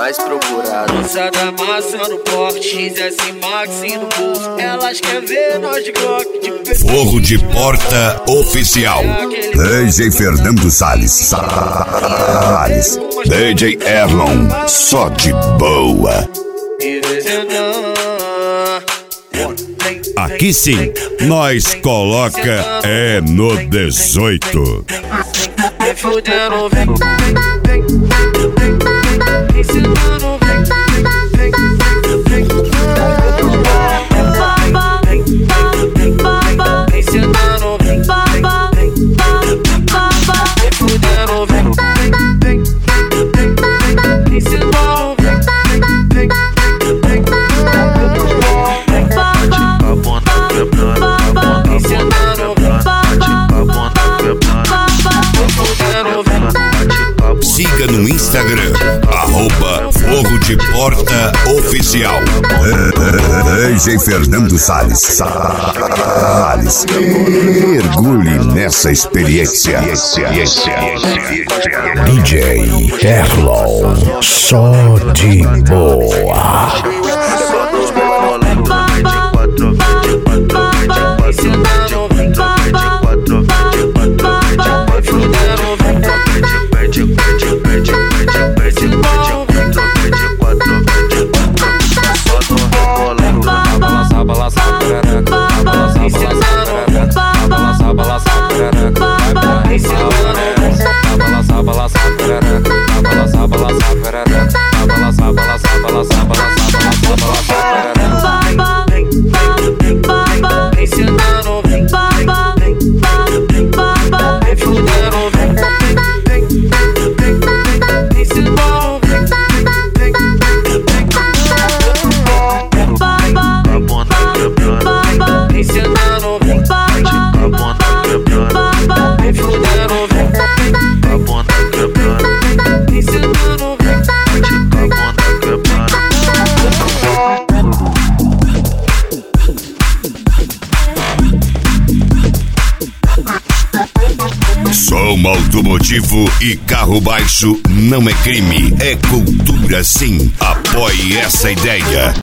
mais procurado. Moçada massa no porte, XS Max no bolso. Elas querem ver nós de Glock de peito. Forro de Porta Oficial. DJ Fernando Salles. DJ Erlon, só de boa. Aqui sim, nós coloca é no 18. Me fudendo, vem, ensinando, vem, ensinando, vem, me fudendo, vem, ensinando, Siga no Instagram, @Forro de Porta Oficial. DJ Fernando Salles. Mergulhe nessa experiência. DJ Erlon, só de boa. Som automotivo e carro baixo não é crime, é cultura sim. Apoie essa ideia.